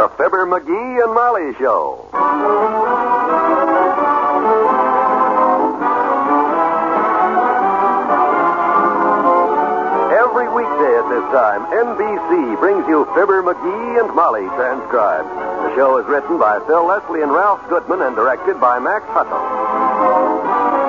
The Fibber, McGee, and Molly Show. Every weekday at this time, NBC brings you Fibber, McGee, and Molly transcribed. The show is written by Phil Leslie and Ralph Goodman and directed by Max Hutto.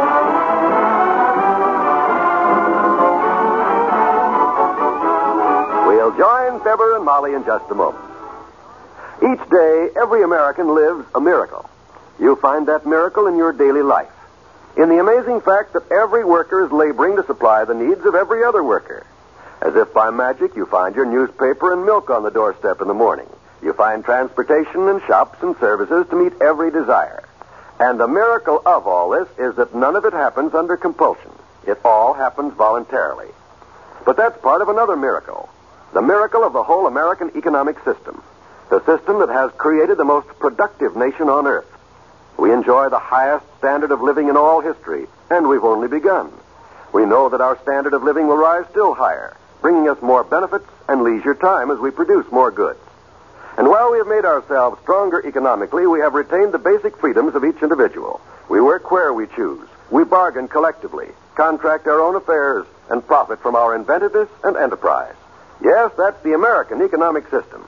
We'll join Fibber and Molly in just a moment. Each day, every American lives a miracle. You find that miracle in your daily life. In the amazing fact that every worker is laboring to supply the needs of every other worker. As if by magic, you find your newspaper and milk on the doorstep in the morning. You find transportation and shops and services to meet every desire. And the miracle of all this is that none of it happens under compulsion. It all happens voluntarily. But that's part of another miracle. The miracle of the whole American economic system. The system that has created the most productive nation on earth. We enjoy the highest standard of living in all history, and we've only begun. We know that our standard of living will rise still higher, bringing us more benefits and leisure time as we produce more goods. And while we have made ourselves stronger economically, we have retained the basic freedoms of each individual. We work where we choose. We bargain collectively, contract our own affairs, and profit from our inventiveness and enterprise. Yes, that's the American economic system.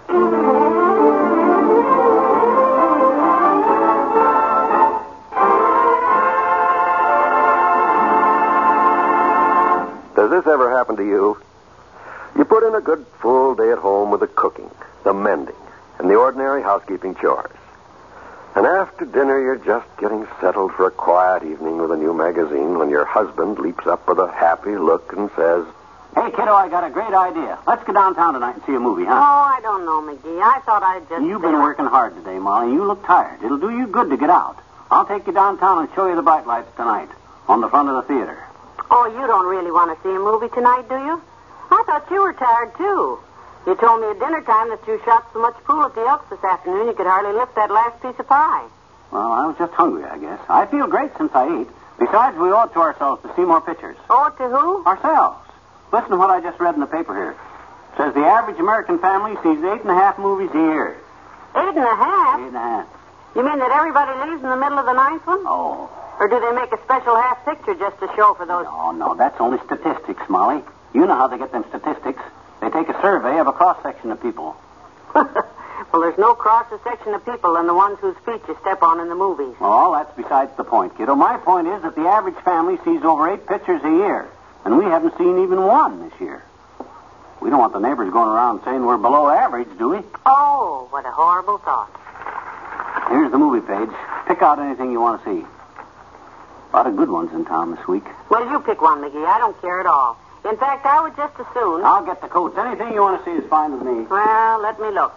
Does this ever happen to you? You put in a good full day at home with the cooking, the mending, and the ordinary housekeeping chores. And after dinner, you're just getting settled for a quiet evening with a new magazine when your husband leaps up with a happy look and says, "Hey, kiddo, I got a great idea. Let's go downtown tonight and see a movie, huh?" Oh, I don't know, McGee. I thought I'd just... You've been working hard today, Molly. You look tired. It'll do you good to get out. I'll take you downtown and show you the bright lights tonight on the front of the theater. Oh, you don't really want to see a movie tonight, do you? I thought you were tired, too. You told me at dinner time that you shot so much pool at the Elks this afternoon you could hardly lift that last piece of pie. Well, I was just hungry, I guess. I feel great since I ate. Besides, we owe it to ourselves to see more pictures. Oh, to who? Ourselves. Listen to what I just read in the paper here. It says the average American family sees 8.5 movies a year. 8.5? 8.5. You mean that everybody leaves in the middle of the ninth one? Oh. Or do they make a special half picture just to show for those... No, that's only statistics, Molly. You know how they get them statistics. They take a survey of a cross-section of people. Well, there's no cross-section of people than the ones whose feet you step on in the movies. Well, that's besides the point, kiddo. My point is that the average family sees over 8 pictures a year, and we haven't seen even one this year. We don't want the neighbors going around saying we're below average, do we? Oh, what a horrible thought. Here's the movie page. Pick out anything you want to see. A lot of good ones in town this week. Well, you pick one, McGee. I don't care at all. In fact, I would just as soon... I'll get the coats. Anything you want to see is fine with me. Well, let me look.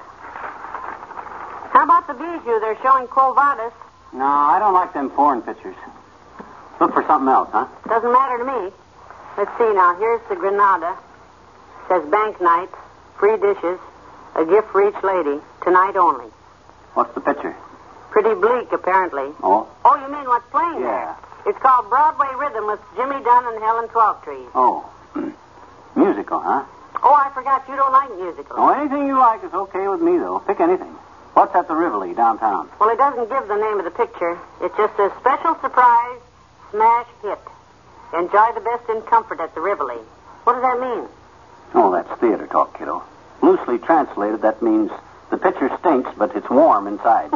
How about the Bijou? They're showing Quo Vadis. No, I don't like them foreign pictures. Look for something else, huh? Doesn't matter to me. Let's see now. Here's the Granada. It says bank night, free dishes, a gift for each lady, tonight only. What's the picture? Pretty bleak, apparently. Oh? Oh, you mean what's playing Yeah. there? It's called Broadway Rhythm with Jimmy Dunn and Helen Twelvetrees. Oh. Musical, huh? Oh, I forgot you don't like musicals. Oh, anything you like is okay with me, though. Pick anything. What's at the Rivoli downtown? Well, it doesn't give the name of the picture. It just says special surprise, smash hit. Enjoy the best in comfort at the Rivoli. What does that mean? Oh, that's theater talk, kiddo. Loosely translated, that means the picture stinks, but it's warm inside.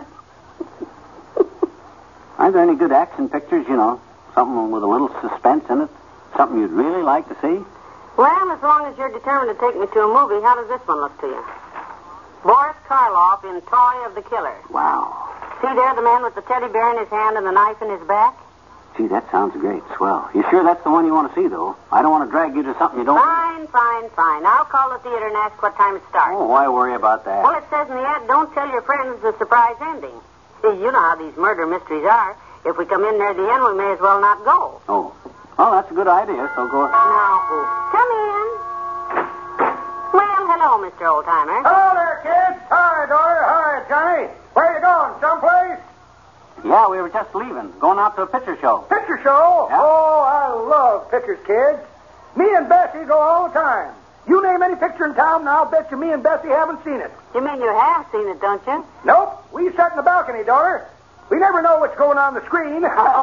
Aren't there any good action pictures, you know? Something with a little suspense in it? Something you'd really like to see? Well, as long as you're determined to take me to a movie, how does this one look to you? Boris Karloff in Toy of the Killer. Wow. See there, the man with the teddy bear in his hand and the knife in his back? Gee, that sounds great. Swell. You sure that's the one you want to see, though? I don't want to drag you to something you don't... Fine. I'll call the theater and ask what time it starts. Oh, why worry about that? Well, it says in the ad, don't tell your friends the surprise ending. See, you know how these murder mysteries are. If we come in near the end, we may as well not go. Oh. Well, that's a good idea, so go... Now, come in. Well, hello, Mr. Oldtimer. Hello there, kids. Hi, daughter. Hi, Johnny. Where you going? Someplace? Yeah, we were just leaving. Going out to a picture show. Picture show? Yeah. Oh, I love pictures, kids. Me and Bessie go all the time. You name any picture in town, and I'll bet you me and Bessie haven't seen it. You mean you have seen it, don't you? Nope. We sat in the balcony, daughter. We never know what's going on the screen.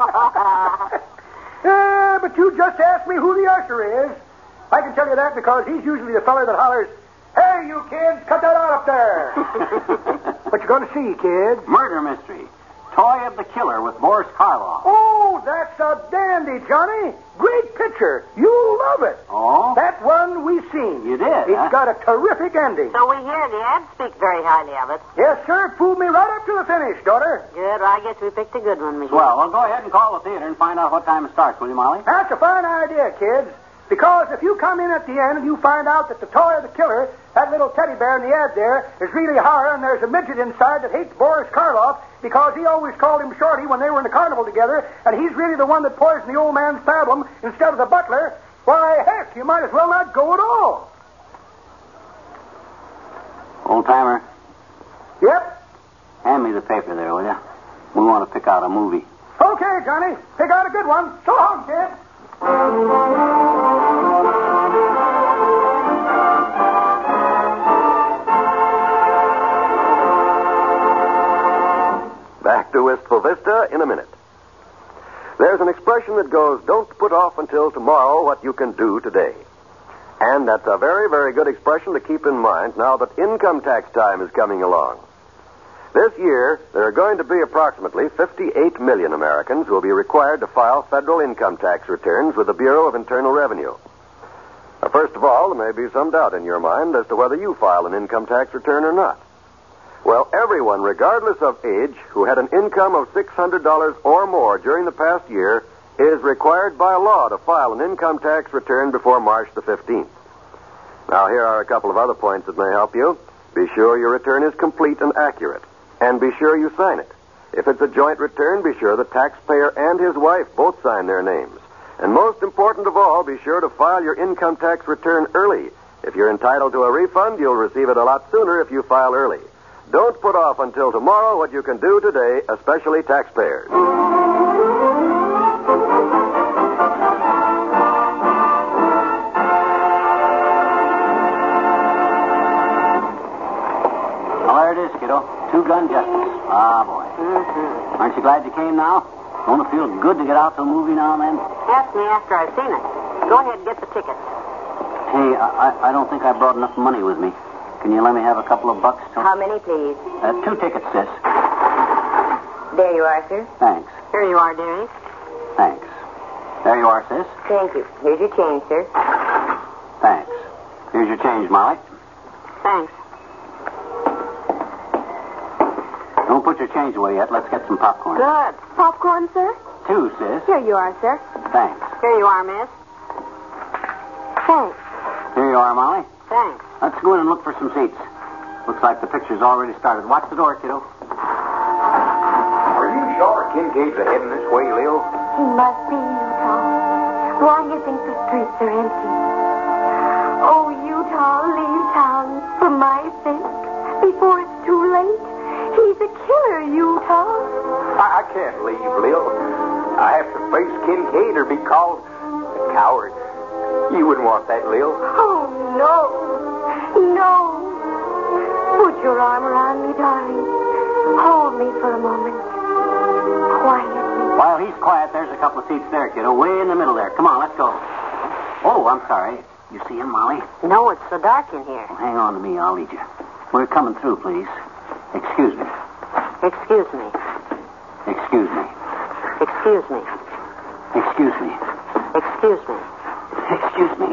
But you just asked me who the usher is. I can tell you that because he's usually the feller that hollers, "Hey, you kids, cut that out up there." What you going to see, kids? Murder mystery. Toy of the Killer with Boris Karloff. Oh, that's a dandy, Johnny. Great picture. You'll love it. Oh? That one we seen. You did, It's got a terrific ending. So we hear the ads speak very highly of it. Yes, sir. Fooled me right up to the finish, daughter. Good. Well, I guess we picked a good one, McGee. Well, go ahead and call the theater and find out what time it starts, will you, Molly? That's a fine idea, kids. Because if you come in at the end and you find out that the toy of the killer, that little teddy bear in the ad there, is really horror and there's a midget inside that hates Boris Karloff because he always called him Shorty when they were in the carnival together, and he's really the one that poisoned the old man's pablum instead of the butler, why, heck, you might as well not go at all. Old-timer, Yep. hand me the paper there, will you? We want to pick out a movie. Okay, Johnny. Pick out a good one. So long, kid. Back to Wistful Vista in a minute. There's an expression that goes, don't put off until tomorrow what you can do today. And that's a very, very good expression to keep in mind now that income tax time is coming along. This year, there are going to be approximately 58 million Americans who will be required to file federal income tax returns with the Bureau of Internal Revenue. Now, first of all, there may be some doubt in your mind as to whether you file an income tax return or not. Well, everyone, regardless of age, who had an income of $600 or more during the past year is required by law to file an income tax return before March the 15th. Now, here are a couple of other points that may help you. Be sure your return is complete and accurate. And be sure you sign it. If it's a joint return, be sure the taxpayer and his wife both sign their names. And most important of all, be sure to file your income tax return early. If you're entitled to a refund, you'll receive it a lot sooner if you file early. Don't put off until tomorrow what you can do today, especially taxpayers. Well, there it is, kiddo. Two-gun justice. Ah, boy. Mm-hmm. Aren't you glad you came now? Don't it feel good to get out to a movie now and then? Ask me after I've seen it. Go ahead and get the tickets. Hey, I don't think I brought enough money with me. Can you let me have a couple of bucks? How many, please? 2 tickets, sis. There you are, sir. Thanks. Here you are, dearie. Thanks. There you are, sis. Thank you. Here's your change, sir. Thanks. Here's your change, Molly. Thanks. Don't put your change away yet. Let's get some popcorn. Good. Popcorn, sir? 2, sis. Here you are, sir. Thanks. Here you are, miss. Thanks. Here you are, Molly. Thanks. Let's go in and look for some seats. Looks like the picture's already started. Watch the door, kiddo. Are you sure Kincaid's heading this way, Lil? He must be, Utah. Why do you think the streets are empty? Oh, Utah, leave town for my sake before it's too late. He's a killer, Utah. I can't leave, Lil. I have to face Kincaid or be called a coward. You wouldn't want that, Lil. Oh, no. No. Put your arm around me, darling. Hold me for a moment. Quietly. While he's quiet, there's a couple of seats there, kiddo. Way in the middle there. Come on, let's go. Oh, I'm sorry. You see him, Molly? No, it's so dark in here. Well, hang on to me. I'll lead you. We're coming through, please. Excuse me. Excuse me. Excuse me. Excuse me. Excuse me. Excuse me. Excuse me.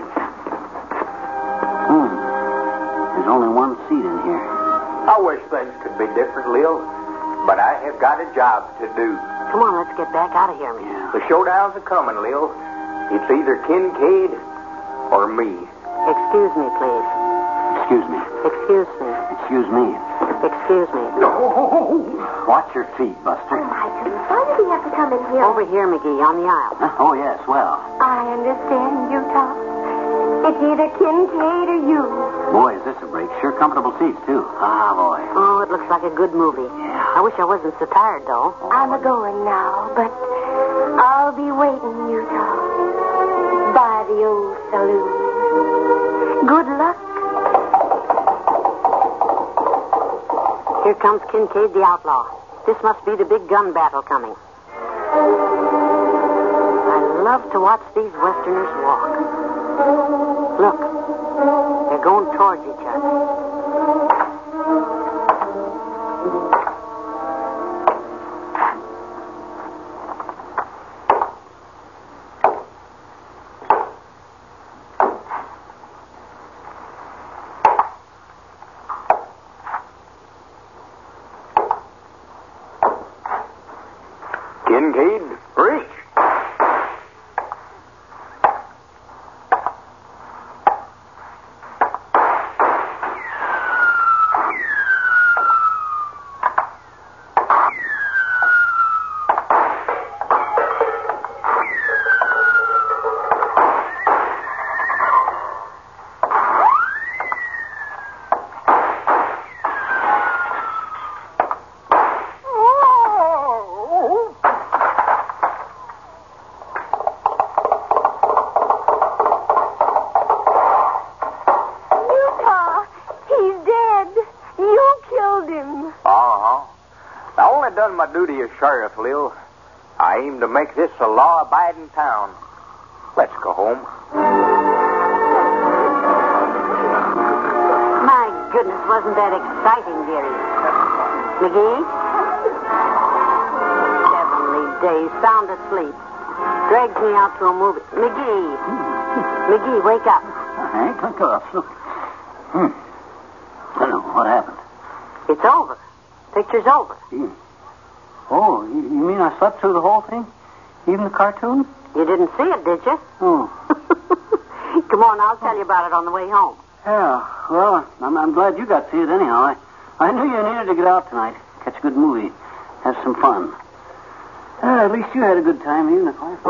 There's only one seat in here. I wish things could be different, Lil, but I have got a job to do. Come on, let's get back out of here, miss. Yeah. The showdowns are coming, Lil. It's either Kincaid or me. Excuse me, please. Excuse me. Excuse me. Excuse me. Excuse me. Watch your feet, Buster. Oh, my goodness. Why did he have to come in here? Over here, McGee, on the aisle. Oh, yes, well. I understand, Utah. It's either Kincaid or you. Boy, is this a break. Sure comfortable seats, too. Ah, boy. Oh, it looks like a good movie. Yeah. I wish I wasn't so tired, though. I'm a-going now, but I'll be waiting, Utah, by the old saloon. Good luck. Here comes Kincaid the outlaw. This must be the big gun battle coming. I love to watch these Westerners walk. Look, they're going towards each other. Kincaid, reach. Utah, he's dead. You killed him. Uh-huh. I only done my duty as sheriff, Lil. I aim to make this a law-abiding town. Let's go home. My goodness, wasn't that exciting, dearie? McGee? Heavenly days, sound asleep. Drags me out to a movie. McGee, wake up. Hank, look up. Look. I know. What happened? It's over. Picture's over. Oh, you mean I slept through the whole thing? Even the cartoon? You didn't see it, did you? Oh. Come on, I'll tell you about it on the way home. Yeah, well, I'm glad you got to see it anyhow. I knew you needed to get out tonight. Catch a good movie. Have some fun. At least you had a good time, even if I...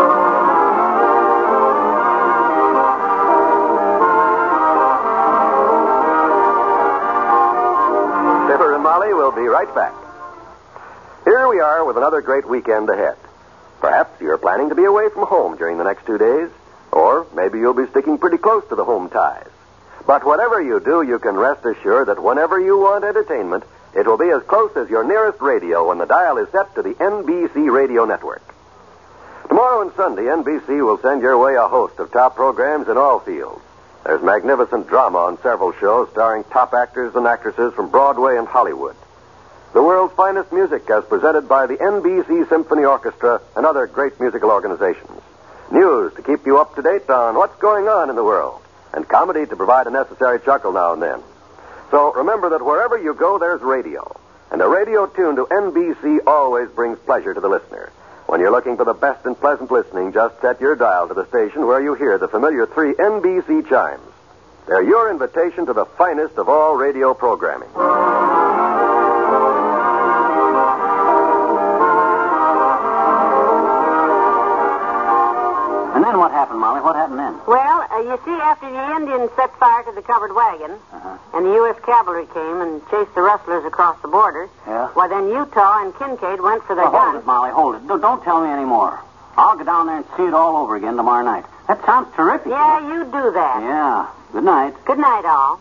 Fibber and Molly will be right back. Here we are with another great weekend ahead. Perhaps you're planning to be away from home during the next 2 days, or maybe you'll be sticking pretty close to the home ties. But whatever you do, you can rest assured that whenever you want entertainment, it will be as close as your nearest radio when the dial is set to the NBC radio network. Tomorrow and Sunday, NBC will send your way a host of top programs in all fields. There's magnificent drama on several shows starring top actors and actresses from Broadway and Hollywood. The world's finest music as presented by the NBC Symphony Orchestra and other great musical organizations. News to keep you up to date on what's going on in the world. And comedy to provide a necessary chuckle now and then. So remember that wherever you go, there's radio. And a radio tuned to NBC always brings pleasure to the listener. When you're looking for the best and pleasant listening, just set your dial to the station where you hear the familiar 3 NBC chimes. They're your invitation to the finest of all radio programming. And then what happened, Molly? What happened then? Well, you see, after the Indians set fire to the covered wagon, and the U.S. cavalry came and chased the rustlers across the border, Yeah? well, then Utah and Kincaid went for their Well, hold guns. it, Molly, hold it. Don't tell me any more. I'll go down there and see it all over again tomorrow night. That sounds terrific. Yeah, you do that. Yeah. Good night. Good night, all.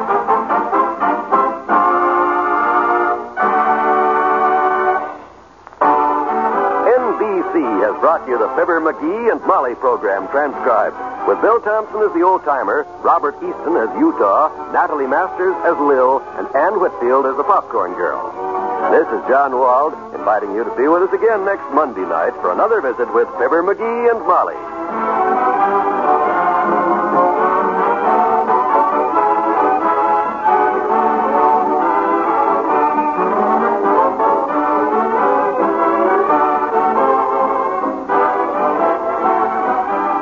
NBC has brought you the Fibber, McGee, and Molly program transcribed, with Bill Thompson as the old-timer, Robert Easton as Utah, Natalie Masters as Lil, and Ann Whitfield as the popcorn girl. This is John Wald, inviting you to be with us again next Monday night for another visit with Fibber, McGee, and Molly.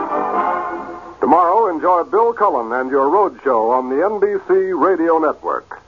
Tomorrow, enjoy Bill Cullen and your road show on the NBC Radio Network.